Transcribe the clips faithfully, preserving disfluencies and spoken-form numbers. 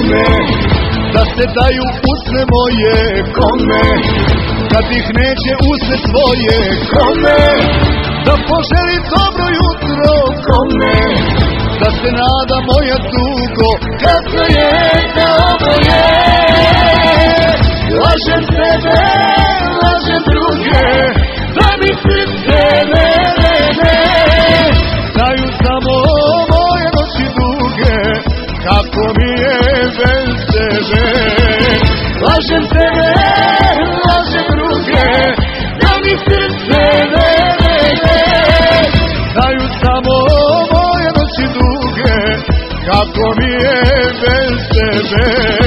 kome da se daju usne moje, kome kad ih neće usne svoje, kome da poželi dobro jutro, kome da se nada moja dugo, kasno je da ovo je. Lažem sebe, lažem druge, da mi srce ne, ne, ne. Znaju samo moje noći duge, kako mi je bez tebe. Lažem sebe, lažem druge, da mi srce ne, ne, ne. Znaju samo moje noći duge, kako mi je bez tebe.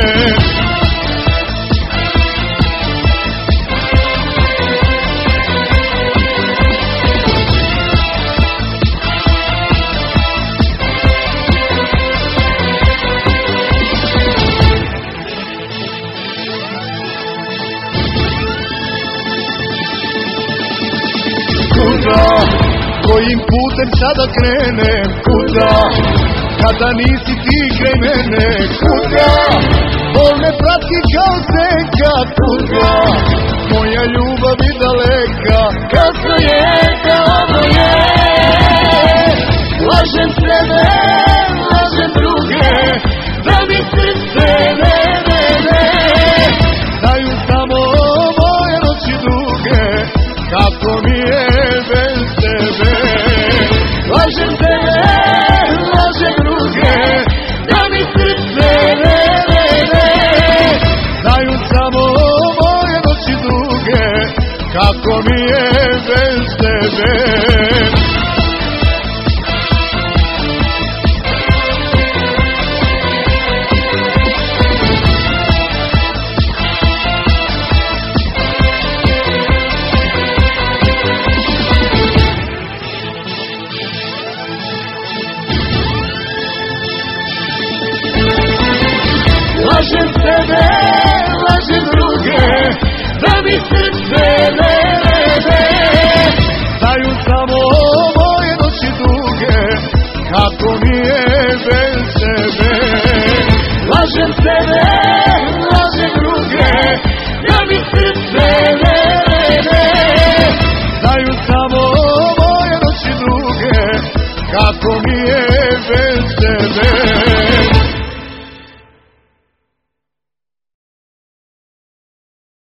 Kuda, kojim putem sada krenem, kuda, kada nisi ti kraj mene, kuda, bol me prati kao senka, kuda, moja ljubav i daleka, kasno je da ovo je.